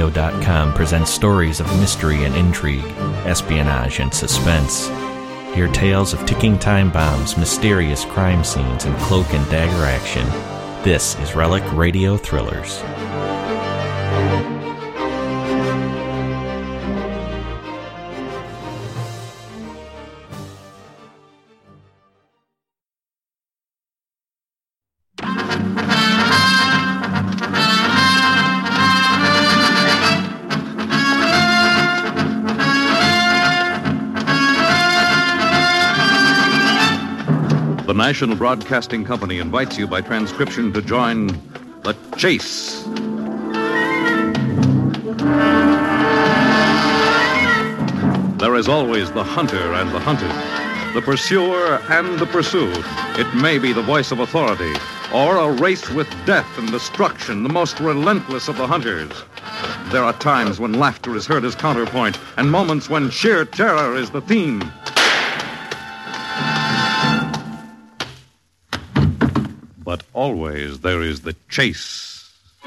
RelecRadio.com presents stories of mystery and intrigue, espionage and suspense. Hear tales of ticking time bombs, mysterious crime scenes, and cloak and dagger action. This is Relic Radio Thrillers. The National Broadcasting Company invites you by transcription to join The Chase. There is always the hunter and the hunted, the pursuer and the pursued. It may be the voice of authority, or a race with death and destruction, the most relentless of the hunters. There are times when laughter is heard as counterpoint, and moments when sheer terror is the theme. But always there is the chase.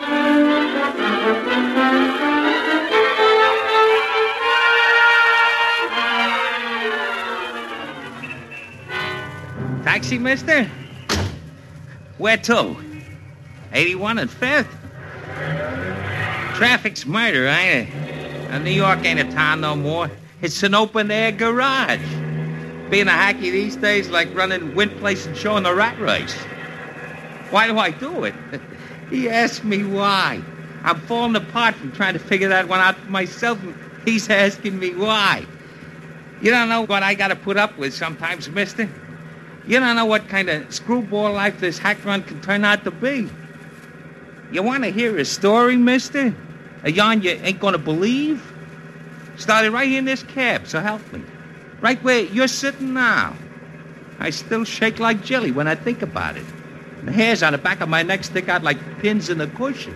Taxi, mister? Where to? 81 and 5th? Traffic's murder, ain't it? New York ain't a town no more. It's an open-air garage. Being a hacky these days like running Wind Place and showing the rat race. Why do I do it? He asked me why. I'm falling apart from trying to figure that one out for myself, and he's asking me why. You don't know what I gotta put up with sometimes, mister. You don't know what kind of screwball life this hack run can turn out to be. You want to hear a story, mister? A yarn you ain't gonna believe? Started right here in this cab, so help me. Right where you're sitting now. I still shake like jelly when I think about it. The hairs on the back of my neck stick out like pins in a cushion.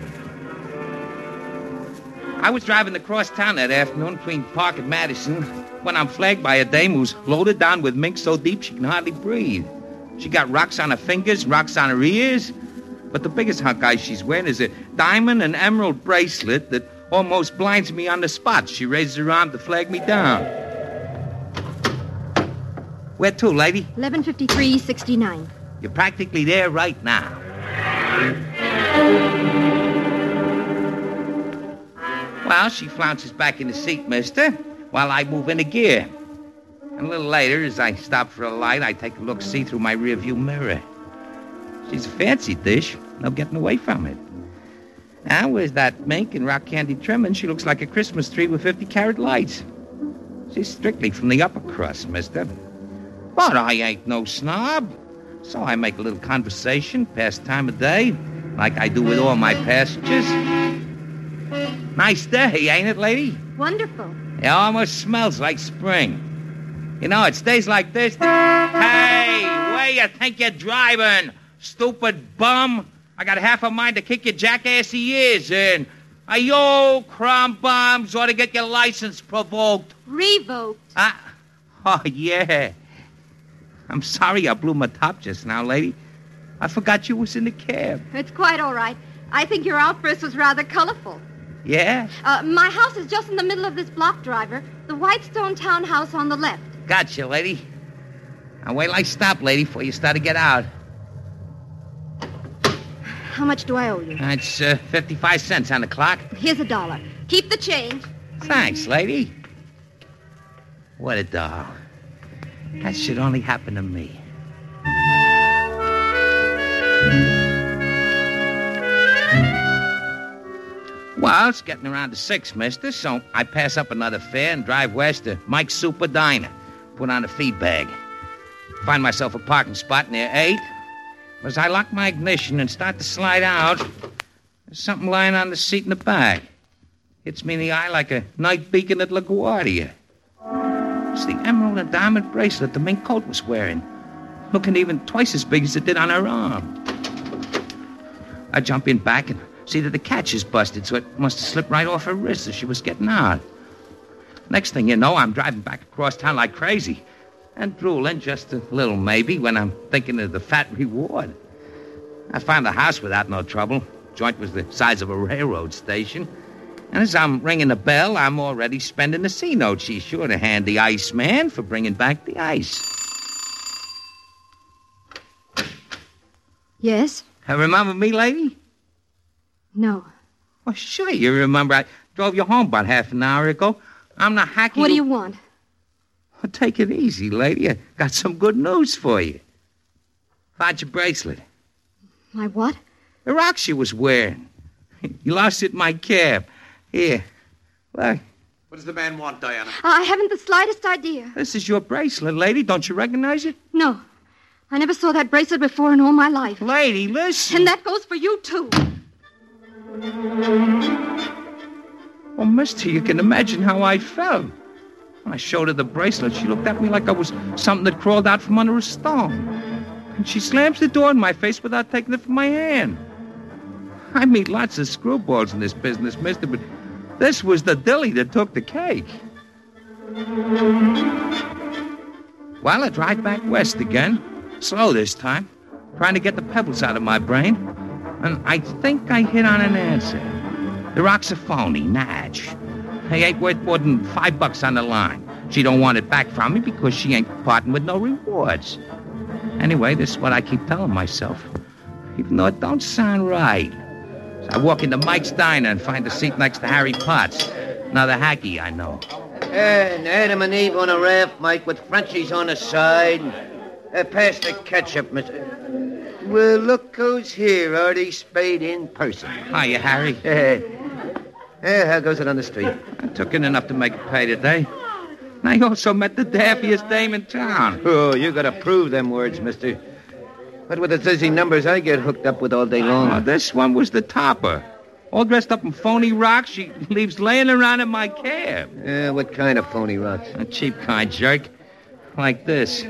I was driving across town that afternoon between Park and Madison when I'm flagged by a dame who's loaded down with mink so deep she can hardly breathe. She got rocks on her fingers, rocks on her ears, but the biggest hunk eye she's wearing is a diamond and emerald bracelet that almost blinds me on the spot. She raises her arm to flag me down. Where to, lady? 1153-69. You're practically there right now. Well, she flounces back in the seat, mister, while I move into gear. And a little later, as I stop for a light, I take a look-see through my rearview mirror. She's a fancy dish. No getting away from it. Now, with that mink and rock candy trimming, she looks like a Christmas tree with 50-carat lights. She's strictly from the upper crust, mister. But I ain't no snob. So I make a little conversation, pass time of day, like I do with all my passengers. Nice day, ain't it, lady? Wonderful. It almost smells like spring. You know, it's days like this Hey, where you think you're driving, stupid bum? I got half a mind to kick your jackassy ears in. Ayo, crumb bombs ought to get your license provoked. Revoked. Oh, yeah. I'm sorry I blew my top just now, lady. I forgot you was in the cab. It's quite all right. I think your outburst was rather colorful. Yeah? My house is just in the middle of this block, driver. The Whitestone townhouse on the left. Gotcha, lady. Now wait till I stop, lady, before you start to get out. How much do I owe you? It's 55 cents on the clock. Here's $1. Keep the change. Thanks, lady. What a doll. That should only happen to me. Well, it's getting around to 6, mister, so I pass up another fare and drive west to Mike's Super Diner. Put on a feed bag. Find myself a parking spot near 8. As I lock my ignition and start to slide out, there's something lying on the seat in the back. Hits me in the eye like a night beacon at LaGuardia. It's the emerald and diamond bracelet the mink coat was wearing, looking even twice as big as it did on her arm. I jump in back and see that the catch is busted, so it must have slipped right off her wrist as she was getting out. Next thing you know, I'm driving back across town like crazy. And drooling just a little, maybe, when I'm thinking of the fat reward. I found the house without no trouble. Joint was the size of a railroad station. And as I'm ringing the bell, I'm already spending the C-note. She's sure to hand the Iceman for bringing back the ice. Yes? Remember me, lady? No. Well, sure you remember. I drove you home about half an hour ago. I'm the hacky... What do you want? Well, take it easy, lady. I got some good news for you. Found your bracelet. My what? The rock she was wearing. You lost it in my cab. Here, look. What does the man want, Diana? I haven't the slightest idea. This is your bracelet, lady. Don't you recognize it? No. I never saw that bracelet before in all my life. Lady, listen. And that goes for you, too. Oh, mister, you can imagine how I felt. When I showed her the bracelet, she looked at me like I was something that crawled out from under a stone. And she slams the door in my face without taking it from my hand. I meet lots of screwballs in this business, mister, but this was the dilly that took the cake. Well, I drive back west again. Slow this time. Trying to get the pebbles out of my brain. And I think I hit on an answer. The rock's a phony, Natch. He ain't worth more than $5 on the line. She don't want it back from me because she ain't parting with no rewards. Anyway, this is what I keep telling myself. Even though it don't sound right. So I walk into Mike's Diner and find a seat next to Harry Potts. Another hacky I know. And Adam and Eve on a raft, Mike, with Frenchies on the side. Pass the ketchup, mister. Well, look who's here, Artie Spade in person. Hiya, Harry. How goes it on the street? I took in enough to make it pay today. And I also met the daffiest dame in town. Oh, you gotta prove them words, mister. What with the dizzy numbers I get hooked up with all day long? Oh, this one was the topper. All dressed up in phony rocks she leaves laying around in my cab. What kind of phony rocks? A cheap kind, jerk. Like this.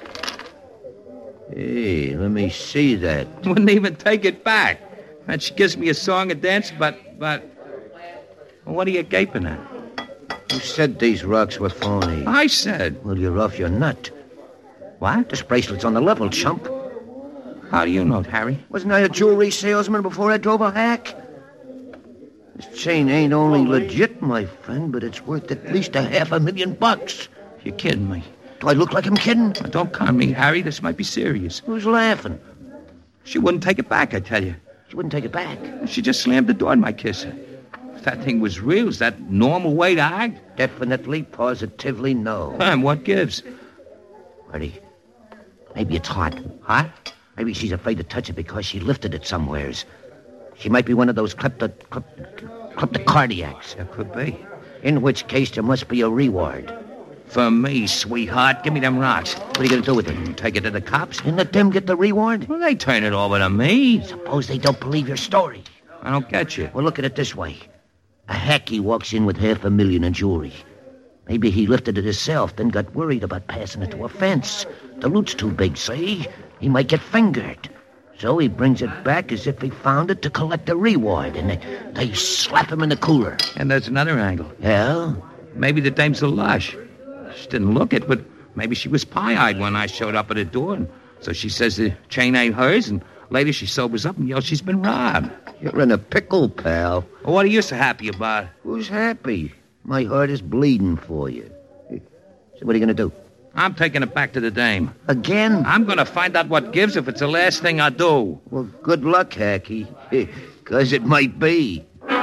Hey, let me see that. Wouldn't even take it back. And she gives me a song and dance, but... Well, what are you gaping at? You said these rocks were phony. I said. Well, you're off your nut. What? This bracelet's on the level, chump. How do you know, Harry? Wasn't I a jewelry salesman before I drove a hack? This chain ain't only legit, my friend, but it's worth at least $500,000. You're kidding me. Do I look like I'm kidding? Now, don't con me, Harry. This might be serious. Who's laughing? She wouldn't take it back, I tell you. She wouldn't take it back? She just slammed the door in my kisser. If that thing was real, is that normal way to act? Definitely, positively no. And what gives? Artie, maybe it's hot. Hot? Maybe she's afraid to touch it because she lifted it somewheres. She might be one of those kleptocardiacs. That could be. In which case, there must be a reward. For me, sweetheart, give me them rocks. What are you going to do with it? Take it to the cops? And let them get the reward? Well, they turn it over to me. Suppose they don't believe your story. I don't get you. Well, look at it this way. A hacky walks in with $500,000 in jewelry. Maybe he lifted it himself, then got worried about passing it to a fence. The loot's too big, see? He might get fingered. So he brings it back as if he found it to collect the reward, and they slap him in the cooler. And there's another angle. Yeah? Maybe the dame's a lush. She didn't look it, but maybe she was pie-eyed when I showed up at her door. And so she says the chain ain't hers, and later she sobers up and yells she's been robbed. You're in a pickle, pal. Well, what are you so happy about? Who's happy? My heart is bleeding for you. So what are you going to do? I'm taking it back to the dame. Again? I'm going to find out what gives if it's the last thing I do. Well, good luck, Hacky. Because it might be.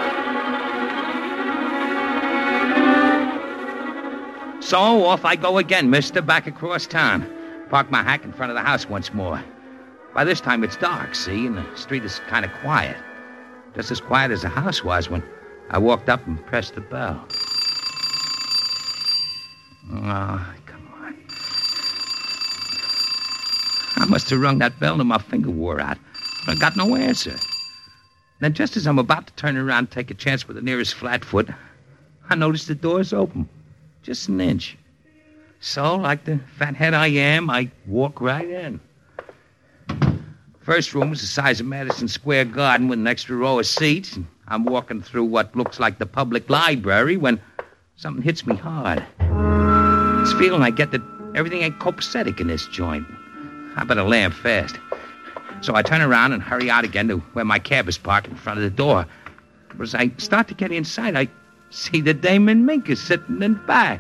So off I go again, mister, back across town. Park my hack in front of the house once more. By this time it's dark, see, and the street is kind of quiet. Just as quiet as the house was when I walked up and pressed the bell. Oh, come on. I must have rung that bell till my finger wore out. But I got no answer. Then just as I'm about to turn around and take a chance with the nearest flatfoot, I noticed the door's open. Just an inch. So, like the fathead I am, I walk right in. First room is the size of Madison Square Garden with an extra row of seats. And I'm walking through what looks like the public library when something hits me hard. This feeling I get that everything ain't copacetic in this joint. I better land fast. So I turn around and hurry out again to where my cab is parked in front of the door. But as I start to get inside, I see the dame in mink is sitting in back.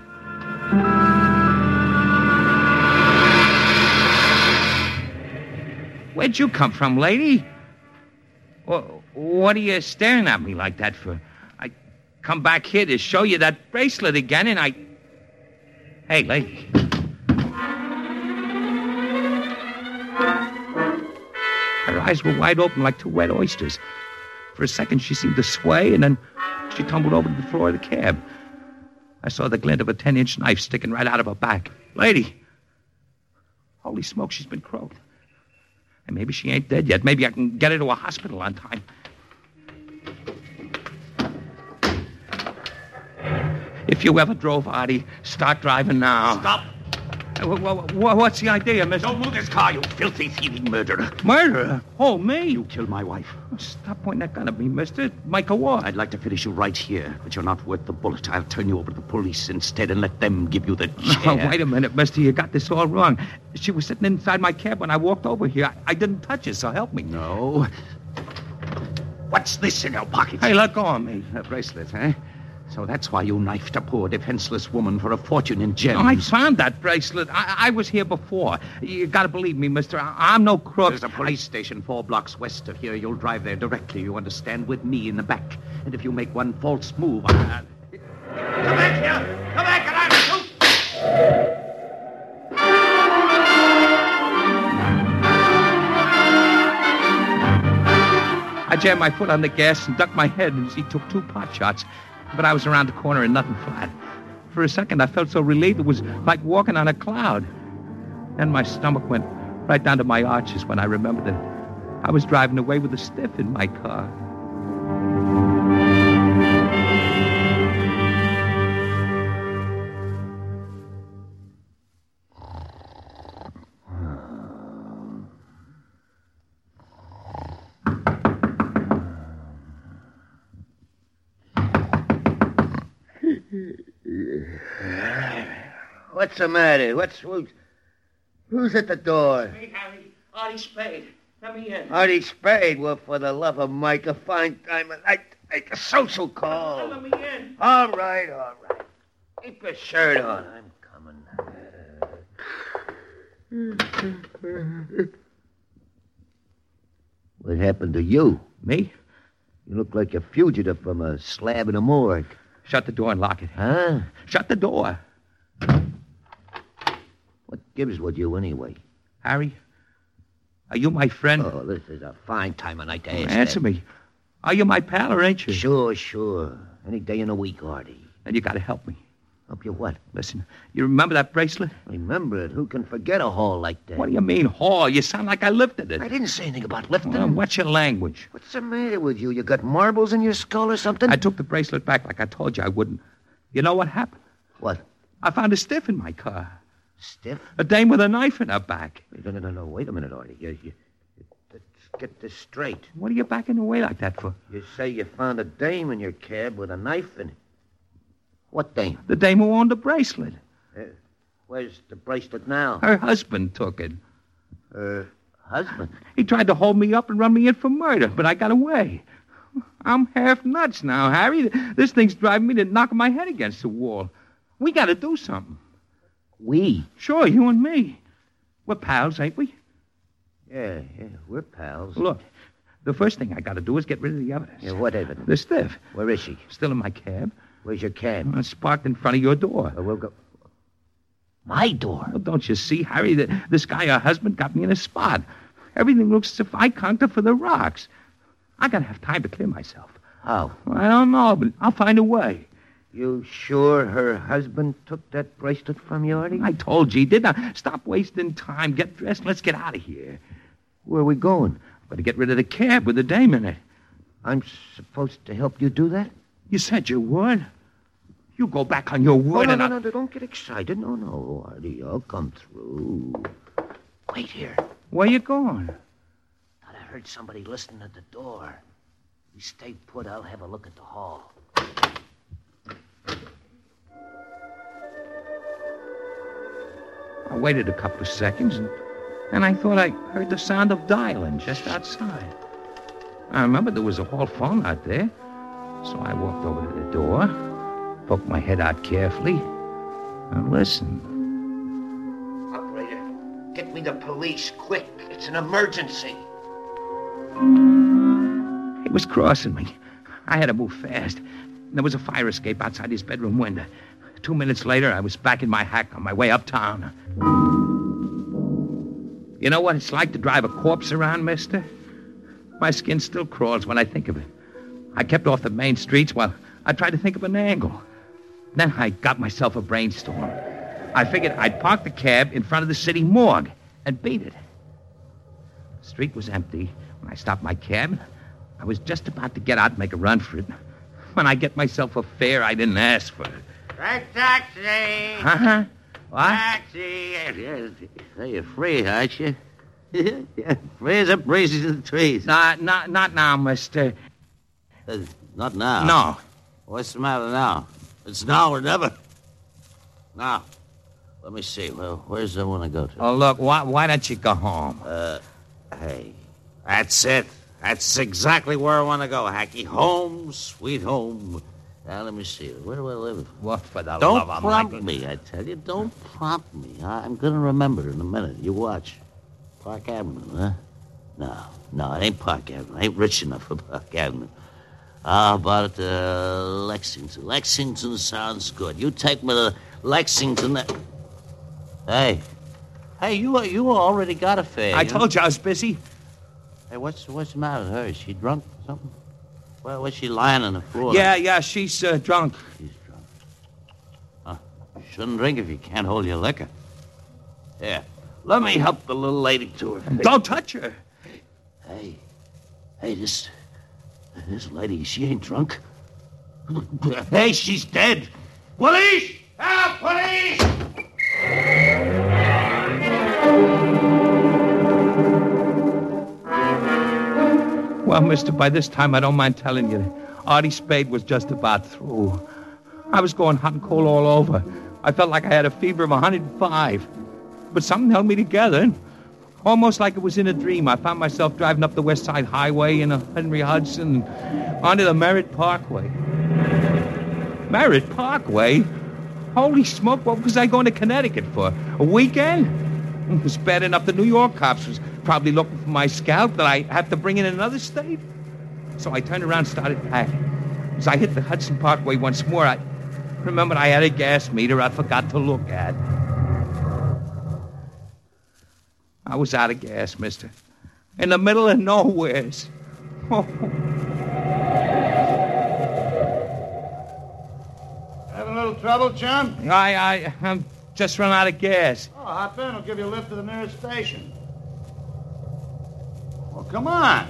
Where'd you come from, lady? What are you staring at me like that for? I come back here to show you that bracelet again, and I... Hey, lady. Her eyes were wide open like two wet oysters. For a second, she seemed to sway, and then she tumbled over to the floor of the cab. I saw the glint of a 10-inch knife sticking right out of her back. Lady! Holy smoke, she's been croaked. And maybe she ain't dead yet. Maybe I can get her to a hospital on time. If you ever drove, Artie, start driving now. Stop. What's the idea, mister? Don't move this car, you filthy, thieving murderer. Murderer? Oh, me? You killed my wife. Stop pointing that gun at me, mister. Michael Ward. I'd like to finish you right here, but you're not worth the bullet. I'll turn you over to the police instead and let them give you the chair. Oh, wait a minute, mister. You got this all wrong. She was sitting inside my cab when I walked over here. I didn't touch her, so help me. No. What's this in your pocket? Hey, let go of me. A bracelet, eh? So that's why you knifed a poor, defenseless woman for a fortune in gems. I found that bracelet. I was here before. You gotta believe me, mister. I'm no crook. There's a police station 4 blocks west of here. You'll drive there directly, you understand, with me in the back. And if you make one false move, Come back here! Come back and I'll shoot! I jammed my foot on the gas and ducked my head as he took 2 pot shots. But I was around the corner and nothing flat. For a second, I felt so relieved it was like walking on a cloud. Then my stomach went right down to my arches when I remembered that I was driving away with a stiff in my car. What's the matter? Who's at the door? Hey, Harry. Artie Spade. Let me in. Artie Spade? Well, for the love of Mike, a fine time. I make a social call. Let me in. All right. Keep your shirt on. I'm coming. What happened to you? Me? You look like a fugitive from a slab in a morgue. Shut the door and lock it. Huh? Shut the door. What gives with you anyway? Harry, are you my friend? Oh, this is a fine time of night to ask Answer that. me. Are you my pal or ain't you? Sure. Any day in the week, Artie. Then you gotta help me. Help you what? Listen, you remember that bracelet? Remember it. Who can forget a haul like that? What do you mean, haul? You sound like I lifted it. I didn't say anything about lifting. What's your language? What's the matter with you? You got marbles in your skull or something? I took the bracelet back like I told you I wouldn't. You know what happened? What? I found a stiff in my car. Stiff? A dame with a knife in her back. No. Wait a minute, Artie. Let's get this straight. What are you backing away like that for? You say you found a dame in your cab with a knife in it. What dame? The dame who owned the bracelet. Where's the bracelet now? Her husband took it. Her husband? He tried to hold me up and run me in for murder, but I got away. I'm half nuts now, Harry. This thing's driving me to knock my head against the wall. We got to do something. We? Sure, you and me. We're pals, ain't we? Yeah, we're pals. Look, the first thing I got to do is get rid of the evidence. Yeah, what evidence? The stiff. Where is she? Still in my cab. Where's your cab? It's parked in front of your door. We'll go... My door? Well, don't you see, Harry, that this guy, her husband, got me in a spot. Everything looks as if I conked her for the rocks. I got to have time to clear myself. How? I don't know, but I'll find a way. You sure her husband took that bracelet from you, Artie? I told you he did. Now, stop wasting time. Get dressed and let's get out of here. Where are we going? Better get rid of the cab with the dame in it. I'm supposed to help you do that? You said you would. You go back on your word No, don't get excited. No, Artie, I'll come through. Wait here. Where you going? Thought I heard somebody listening at the door. You stay put, I'll have a look at the hall. I waited a couple of seconds, and I thought I heard the sound of dialing just outside. I remember there was a hall phone out there. So I walked over to the door, poked my head out carefully, and listened. Operator, get me the police, quick. It's an emergency. He was crossing me. I had to move fast. There was a fire escape outside his bedroom window. 2 minutes later, I was back in my hack on my way uptown. You know what it's like to drive a corpse around, mister? My skin still crawls when I think of it. I kept off the main streets while I tried to think of an angle. Then I got myself a brainstorm. I figured I'd park the cab in front of the city morgue and beat it. The street was empty when I stopped my cab. I was just about to get out and make a run for it when I get myself a fare I didn't ask for. Taxi! Huh? What? Taxi! Hey, you're free, aren't you? Yeah, free as a breeze in the trees. Not now, mister. Not now. No. What's the matter now? It's now or never. Now, let me see. Well, where's the one I go to? Oh, look, why don't you go home? Hey, that's it. That's exactly where I want to go, Hacky. Home, sweet home. Now, let me see. Where do I live? What for the Don't love of prompt Michael? me, I tell you. Don't prompt me. I'm going to remember in a minute. You watch. Park Avenue, huh? No, it ain't Park Avenue. I ain't rich enough for Park Avenue. How about Lexington? Lexington sounds good. You take me to Lexington. Hey, you already got a fare. I told you I was busy. Hey, what's the matter with her? Is she drunk or something? Well, was she lying on the floor? Yeah, she's drunk. She's drunk. Huh. You shouldn't drink if you can't hold your liquor. Here, let me help the little lady to her. Don't touch her. Hey, this lady, she ain't drunk. Hey, she's dead. Police! Help, police! Well, mister, by this time, I don't mind telling you, Artie Spade was just about through. I was going hot and cold all over. I felt like I had a fever of 105. But something held me together. Almost like it was in a dream. I found myself driving up the West Side Highway in a Henry Hudson onto the Merritt Parkway. Merritt Parkway? Holy smoke, what was I going to Connecticut for? A weekend? It was bad enough the New York cops was probably looking for my scalp that I have to bring in another state. So I turned around and started packing. As I hit the Hudson Parkway once more, I remembered I had a gas meter I forgot to look at. I was out of gas, mister. In the middle of nowheres. Oh. Having a little trouble, chum? I'm just run out of gas. Oh, hop in. I'll give you a lift to the nearest station. Well, come on.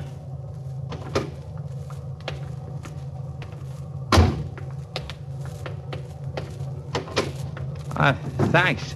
Thanks.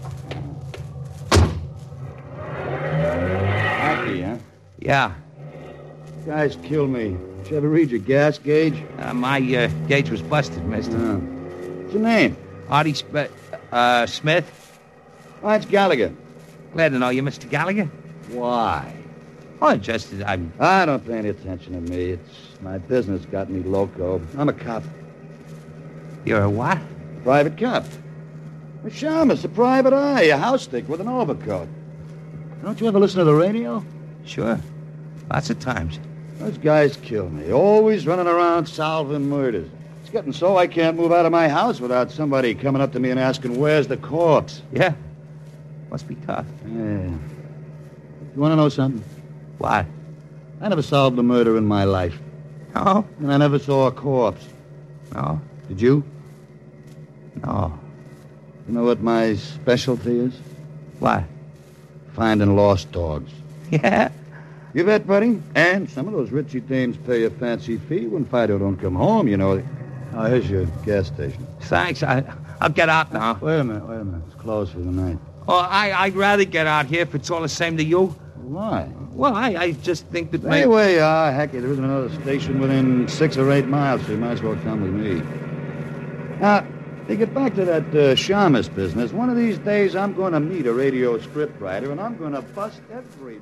Hacky, huh? Yeah. Guys killed me. Did you ever read your gas gauge? My gauge was busted, mister. What's your name? Artie Smith. Mine's Gallagher. Glad to know you, Mr. Gallagher. Why? Oh, just I don't pay any attention to me. It's my business got me loco. I'm a cop. You're a what? Private cop. A shamus, a private eye, a house stick with an overcoat. Don't you ever listen to the radio? Sure. Lots of times. Those guys kill me. Always running around solving murders. It's getting so I can't move out of my house without somebody coming up to me and asking, where's the corpse? Yeah. Must be tough. Yeah. You want to know something? What? I never solved a murder in my life. No? And I never saw a corpse. No? Did you? No. You know what my specialty is? What? Finding lost dogs. Yeah? You bet, buddy. And some of those Richie dames pay a fancy fee when Fido don't come home, you know. Oh, here's your gas station. Thanks. I'll get out now. Wait a minute. It's closed for the night. Oh, I'd rather get out here if it's all the same to you. Why? Well, I just think that Anyway, Hacky, there isn't another station within 6 or 8 miles, so you might as well come with me. Now, to get back to that shamus business, one of these days I'm going to meet a radio scriptwriter, and I'm going to bust every...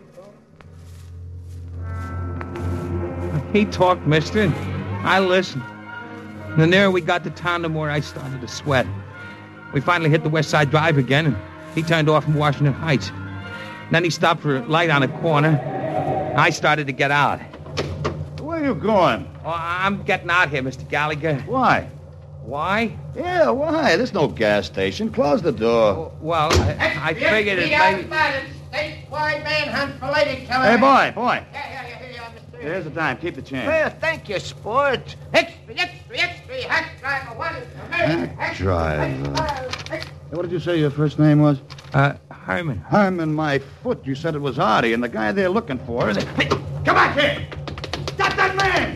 He talked, mister, and I listened. And the nearer we got to town, the more I started to sweat. We finally hit the West Side Drive again, and he turned off from Washington Heights. Then he stopped for a light on a corner. I started to get out. Where are you going? Oh, I'm getting out here, Mr. Gallagher. Why? Why? Yeah, why? There's no gas station. Close the door. Oh, well, I figured it maybe... Statewide manhunt for lady killer. Hey, boy. Yeah, mister. Here's the time. Keep the change. Well, thank you, sport. Extra, hack driver, one. Hack driver. Hey, what did you say your first name was? Herman. Herman, my foot. You said it was Artie, and the guy they're looking for is... Hey, come back here! Stop that man!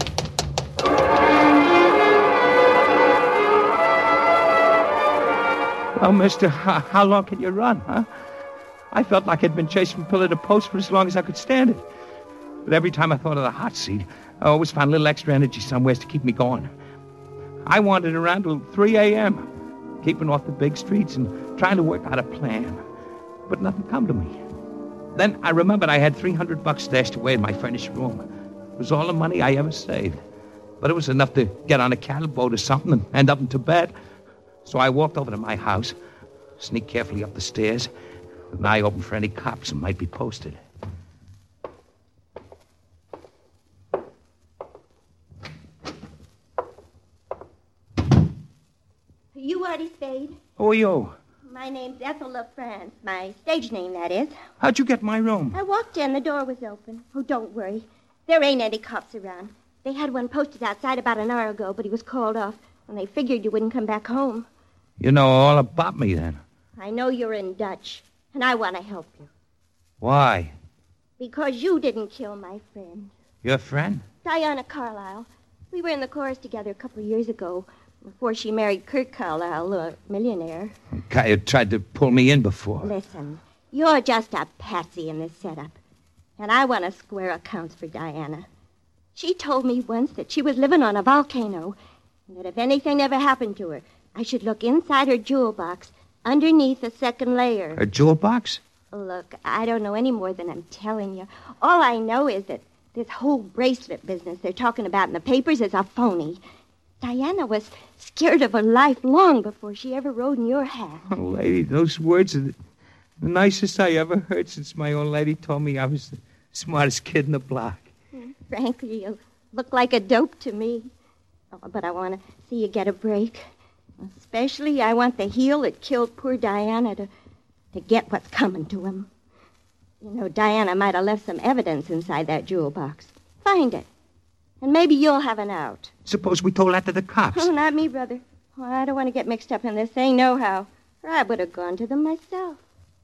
Well, mister, how long can you run, huh? I felt like I'd been chased from pillar to post for as long as I could stand it. But every time I thought of the hot seat, I always found a little extra energy somewhere to keep me going. I wandered around till 3 a.m., keeping off the big streets and trying to work out a plan. But nothing come to me. Then I remembered I had $300 stashed away in my furnished room. It was all the money I ever saved. But it was enough to get on a cattle boat or something and end up in Tibet. So I walked over to my house, sneaked carefully up the stairs, with an eye open for any cops that might be posted. You Artie Spade? Who are you? My name's Ethel LaFrance. My stage name, that is. How'd you get my room? I walked in. The door was open. Oh, don't worry. There ain't any cops around. They had one posted outside about an hour ago, but he was called off, and they figured you wouldn't come back home. You know all about me, then. I know you're in Dutch, and I want to help you. Why? Because you didn't kill my friend. Your friend? Diana Carlisle. We were in the chorus together a couple of years ago, before she married Kurt Carlisle, a millionaire. Guy who tried to pull me in before. Listen, you're just a patsy in this setup, and I want to square accounts for Diana. She told me once that she was living on a volcano, and that if anything ever happened to her, I should look inside her jewel box, underneath the second layer. Her jewel box? Look, I don't know any more than I'm telling you. All I know is that this whole bracelet business they're talking about in the papers is a phony. Diana was scared of her life long before she ever rode in your hat. Oh, lady, those words are the nicest I ever heard since my old lady told me I was the smartest kid in the block. Frankly, you look like a dope to me. Oh, but I want to see you get a break. Especially, I want the heel that killed poor Diana to get what's coming to him. You know, Diana might have left some evidence inside that jewel box. Find it. And maybe you'll have an out. Suppose we told that to the cops. Oh, not me, brother. Oh, I don't want to get mixed up in this thing, nohow. Or I would have gone to them myself.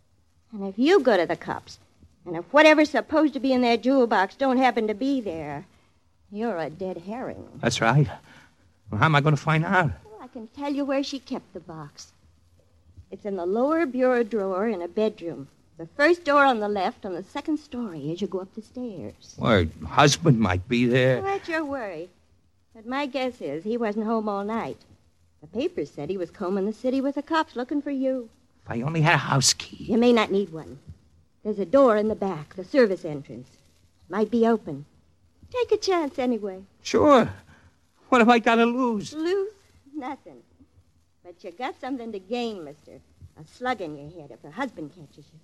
And if you go to the cops, and if whatever's supposed to be in that jewel box don't happen to be there, you're a dead herring. That's right. Well, how am I going to find out? Well, I can tell you where she kept the box. It's in the lower bureau drawer in a bedroom. The first door on the left on the second story as you go up the stairs. Well, her husband might be there. Well, that's your worry. But my guess is he wasn't home all night. The papers said he was combing the city with the cops looking for you. If I only had a house key. You may not need one. There's a door in the back, the service entrance. Might be open. Take a chance anyway. Sure. What have I got to lose? Lose? Nothing. But you got something to gain, mister. A slug in your head if her husband catches you.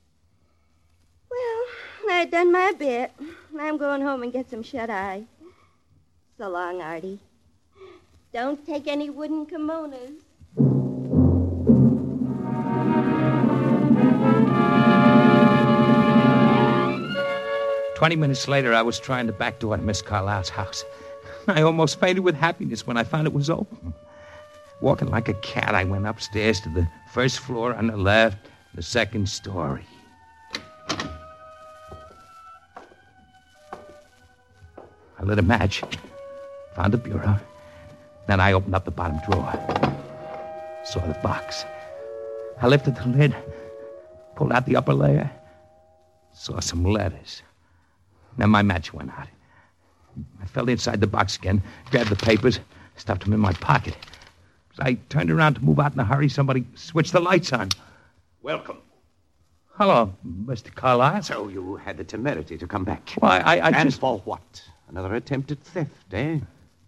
Well, I've done my bit. I'm going home and get some shut-eye. So long, Artie. Don't take any wooden kimonos. 20 minutes later, I was trying the back door to Miss Carlisle's house. I almost fainted with happiness when I found it was open. Walking like a cat, I went upstairs to the first floor on the left, the second story. I lit a match, found a bureau. Then I opened up the bottom drawer. Saw the box. I lifted the lid, pulled out the upper layer, saw some letters. Then my match went out. I fell inside the box again, grabbed the papers, stuffed them in my pocket. As I turned around to move out in a hurry, somebody switched the lights on. Welcome. Hello, Mr. Carlisle. So you had the temerity to come back. Why, I and just... for what? Another attempt at theft, eh?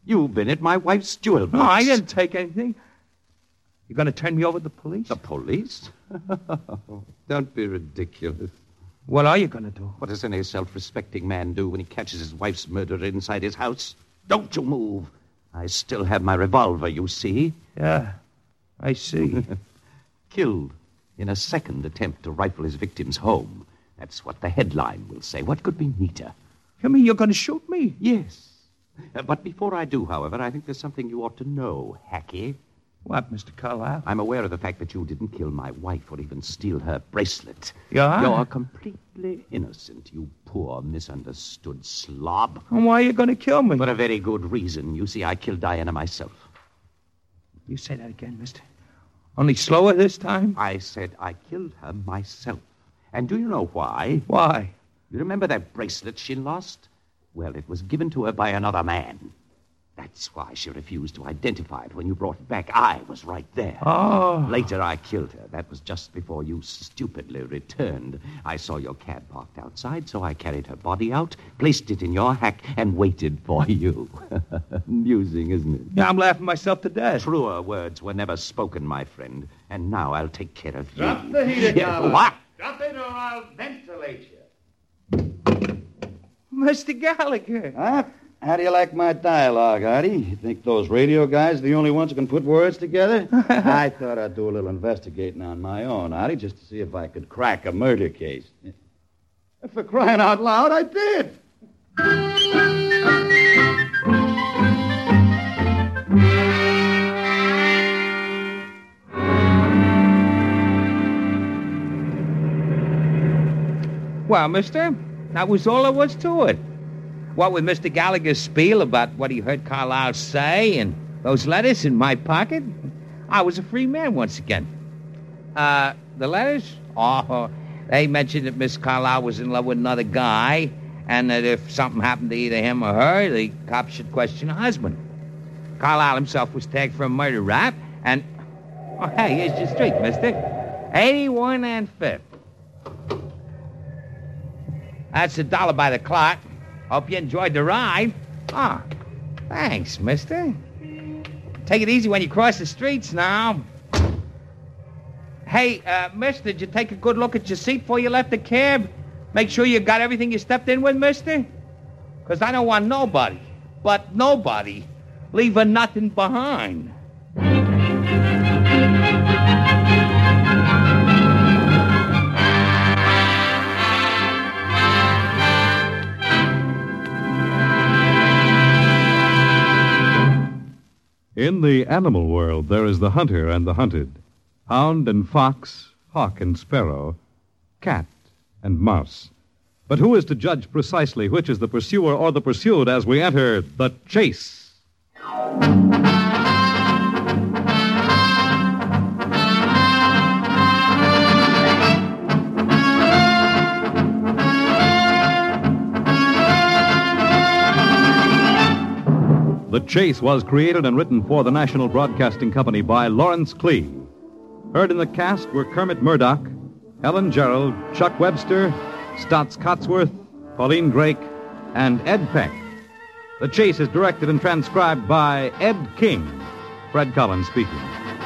You've been at my wife's jewel box. No, I didn't take anything. You're going to turn me over to the police? The police? Don't be ridiculous. What are you going to do? What does any self-respecting man do when he catches his wife's murderer inside his house? Don't you move. I still have my revolver, you see. Yeah, I see. Killed in a second attempt to rifle his victim's home. That's what the headline will say. What could be neater? You mean you're going to shoot me? Yes. But before I do, however, I think there's something you ought to know, Hacky. What, Mr. Carlisle? I'm aware of the fact that you didn't kill my wife or even steal her bracelet. You are? You're completely innocent, you poor misunderstood slob. And why are you going to kill me? For a very good reason. You see, I killed Diana myself. You say that again, mister. Only slower this time? I said I killed her myself. And do you know why? Why? You remember that bracelet she lost? Well, it was given to her by another man. That's why she refused to identify it when you brought it back. I was right there. Oh. Later, I killed her. That was just before you stupidly returned. I saw your cab parked outside, so I carried her body out, placed it in your hack, and waited for you. Amusing, isn't it? Yeah, I'm laughing myself to death. Truer words were never spoken, my friend. And now I'll take care of you. Drop the heater, Carlisle. What? Drop it or I'll ventilate you. Mr. Gallagher. Huh? How do you like my dialogue, Artie? You think those radio guys are the only ones who can put words together? I thought I'd do a little investigating on my own, Artie, just to see if I could crack a murder case. For crying out loud, I did. Well, mister, that was all there was to it. What with Mr. Gallagher's spiel about what he heard Carlisle say and those letters in my pocket, I was a free man once again. The letters? Oh, they mentioned that Miss Carlisle was in love with another guy and that if something happened to either him or her, the cops should question her husband. Carlisle himself was tagged for a murder rap and... Oh, hey, here's your street, mister. 81 and 5th. That's $1 by the clock. Hope you enjoyed the ride. Ah, thanks, mister. Take it easy when you cross the streets now. Hey, mister, did you take a good look at your seat before you left the cab? Make sure you got everything you stepped in with, mister? Because I don't want nobody, but nobody, leaving nothing behind. In the animal world, there is the hunter and the hunted, hound and fox, hawk and sparrow, cat and mouse. But who is to judge precisely which is the pursuer or the pursued as we enter the chase? The Chase was created and written for the National Broadcasting Company by Lawrence Klee. Heard in the cast were Kermit Murdoch, Helen Gerald, Chuck Webster, Stotts Cotsworth, Pauline Drake, and Ed Peck. The Chase is directed and transcribed by Ed King. Fred Collins speaking.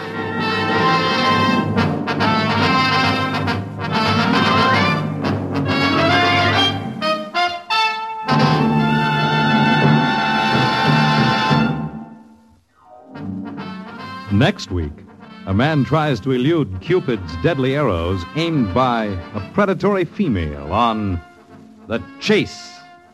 Next week, a man tries to elude Cupid's deadly arrows aimed by a predatory female on The Chase.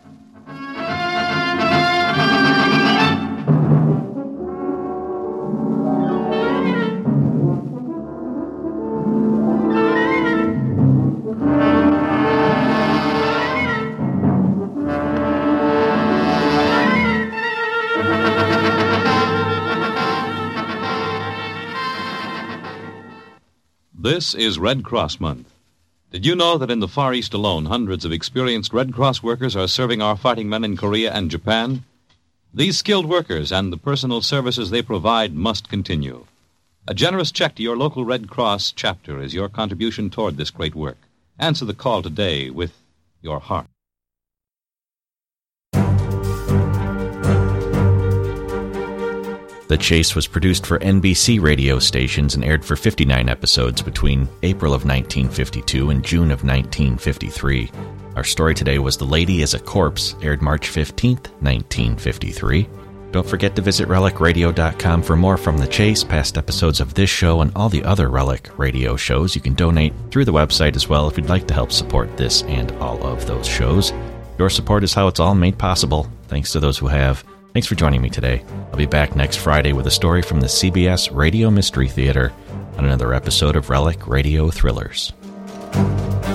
This is Red Cross Month. Did you know that in the Far East alone, hundreds of experienced Red Cross workers are serving our fighting men in Korea and Japan? These skilled workers and the personal services they provide must continue. A generous check to your local Red Cross chapter is your contribution toward this great work. Answer the call today with your heart. The Chase was produced for NBC radio stations and aired for 59 episodes between April of 1952 and June of 1953. Our story today was The Lady is a Corpse, aired March 15th, 1953. Don't forget to visit relicradio.com for more from The Chase, past episodes of this show, and all the other Relic Radio shows. You can donate through the website as well if you'd like to help support this and all of those shows. Your support is how it's all made possible. Thanks to those who have. Thanks for joining me today. I'll be back next Friday with a story from the CBS Radio Mystery Theater on another episode of Relic Radio Thrillers.